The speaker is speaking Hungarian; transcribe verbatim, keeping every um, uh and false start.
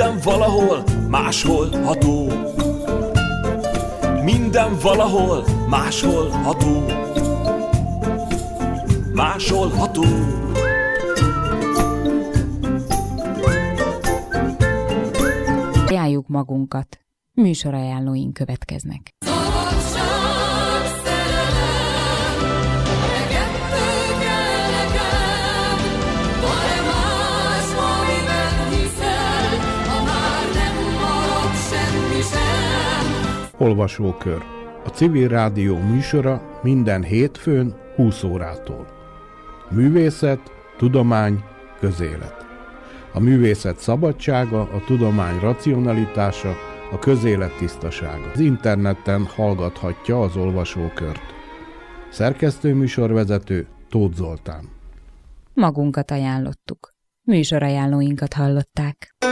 Minden valahol máshol-ható. Minden valahol máshol-ható. Másolható. Ajánljuk magunkat. Műsorajánlóink következnek. Olvasókör. A Civil Rádió műsora minden hétfőn húsz órától. Művészet, tudomány, közélet. A művészet szabadsága, a tudomány racionalitása, a közélet tisztasága. Az interneten hallgathatja az olvasókört. Szerkesztőműsorvezető Tóth Zoltán. Magunkat ajánlottuk. Műsorajánlóinkat hallották.